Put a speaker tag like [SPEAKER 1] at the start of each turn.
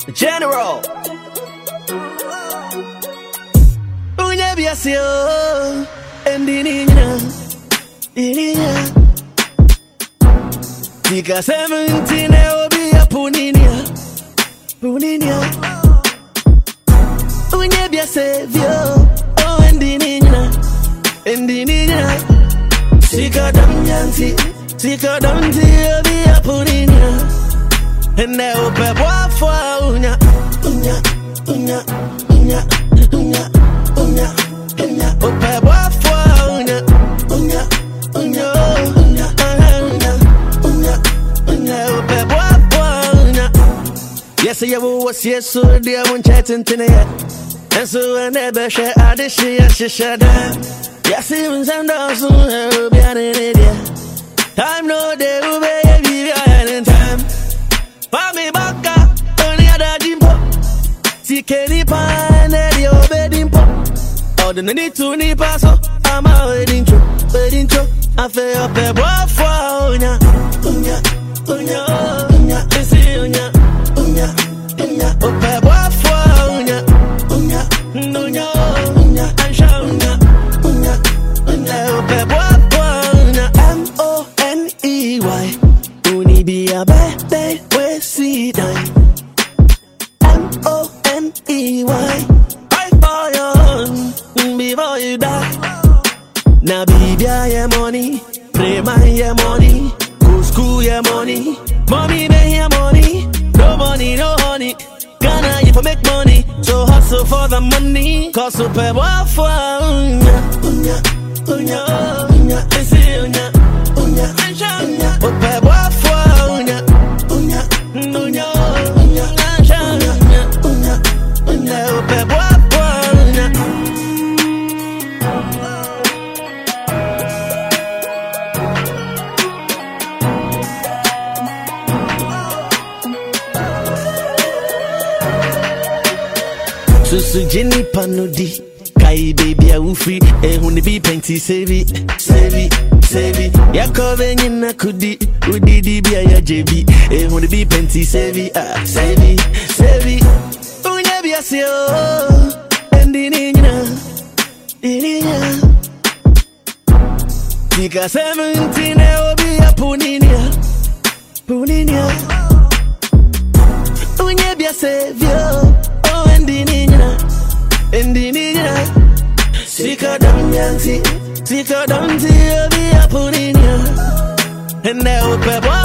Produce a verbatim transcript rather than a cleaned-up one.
[SPEAKER 1] General. Unya biasio, endininya, ininya. Tika seventeen obi a puninia, puninia. Unya biasio, oh endininya, endininya. Tika dam yanti, tika dam ti obi a puninia. And they open boy for unya, unya, unya, unya, unya, unya, unya. Open boy for unya, unya, unya, unya, unya, unya, unya. Open boy for unya. Yes, I was yes, so dear one chatting tonight. And so I never share I did she she shut down. Yes, even some dogs will be an idiot. Time no day will be a time. Fami baka, only other jimbo. Sikeni pa, nedi obedimpo. All the need to ni paso, I'm a wedding cho, wedding cho. I feel up a boy for unya, unya, unya, unya, isi unya, unya, unya. Up a boy for unya, unya, unya, unya, ansha unya, unya, unya. Up a boy for unya, M O N E Y. Uni be a bad day. See die. M O N E Y. Fight for your own before you die. Now be there your money, pray my your money, go school your money, mommy make your money, no money, no honey. Gonna you for make money, so hustle for the money. Cause super well for unya, unya, unya, unya, isi unya, unya, unya, super well for unya, unya. Unya, unya, unya, unya, unya, upe guapo, unya. Susu Jenny Panodi, Kai baby a ufi, eh when be painty save it, save it, save it. Yakove nyina kudi, udi di bia ya J B, eh when be painty save it, ah save it, save it. Unya bia sio, endininya, ininya. Tika seventeen obi a puninia, puninia. Unya bia savio, oh endininya, endininya. Sika dam yanti, sika dam ti obi a puninia. And they open